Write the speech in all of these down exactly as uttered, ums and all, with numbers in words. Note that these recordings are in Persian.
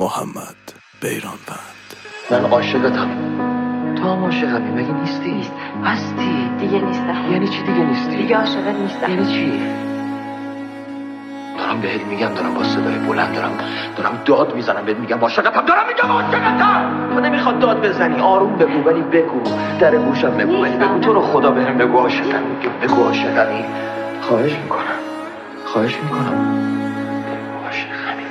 محمد بیرانوند. من عاشقتم، تو هم عاشقمی، مگه نیستی؟ نیست. هستی. دیگه نیستم. یعنی چی دیگه نیستی؟ دیگه عاشقت نیستم. یعنی چی؟ دارم بهت میگم، دارم با صدای بلند دارم دارم داد میزنم بهت میگم عاشقتم، دارم میگم عاشقتم. تو نمیخواد داد بزنی، آروم بگو، ولی بگو، در گوشم بگو، ولی بگو تو رو خدا بهم بگو عاشقم، بگو عاشقمی. خواهش میکنم خواهش میکنم بگو عاشقمی.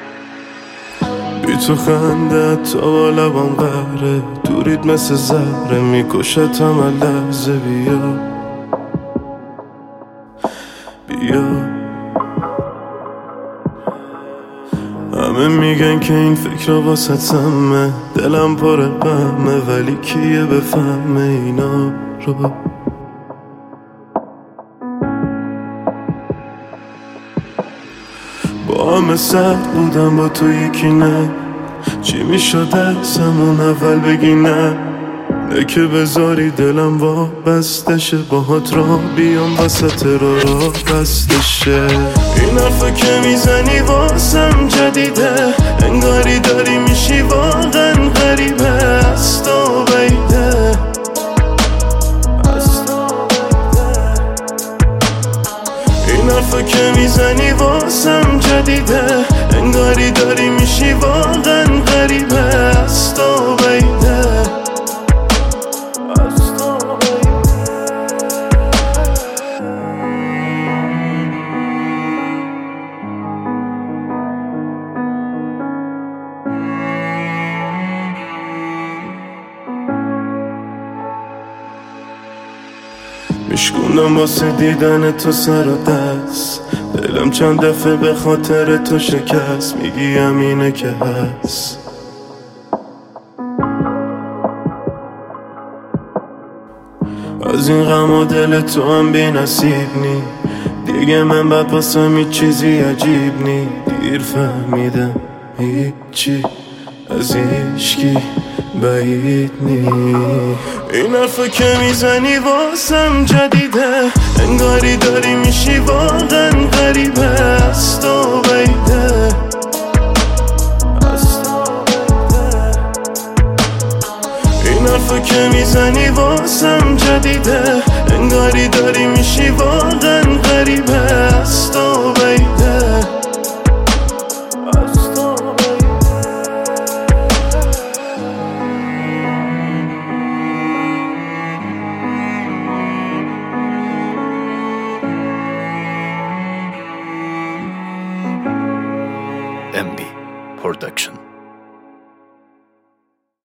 بی تو خنده تا با لبام قهره، دورید مثل زهره میکشتم هر لحظه. بیا بیا همه میگن که این فکر واسه سمه، دلم پر غمه، ولی کیه بفهمه اینا رو. با همه سخت بودم، با تو یکی نه. چی میشد ازمون اول بگی نه؟ نه که بذاری دلم وابستشه، باهات را بیام وسط را را بستشه. این حرفا که میزنی واسم جدیده، انگاری داری میشی واقعا غریبه. از تو بیده این حرفا که میزنی واسم جدیده، انگاری داری میشی واقعا غریبه. از تو بیده میشکونم واسه دیدن تو سر و دست، دلم چند دفعه به خاطر تو شکست. میگی همینه که هست، از این غم و دل تو هم بی نصیب نی. دیگه من بعد واسه هیچ چیزی عجیب نی. دیر فهمیدم هیچی از هیچکی بعید نی. این حرفا که میزنی واسم جدیده، انگاری داری میشی واقعا غریبه. از تو بیده این حرفا که میزنی واسم جدیده، انگاری داری میشی واقعا غریبه. از تو بیده M B Production.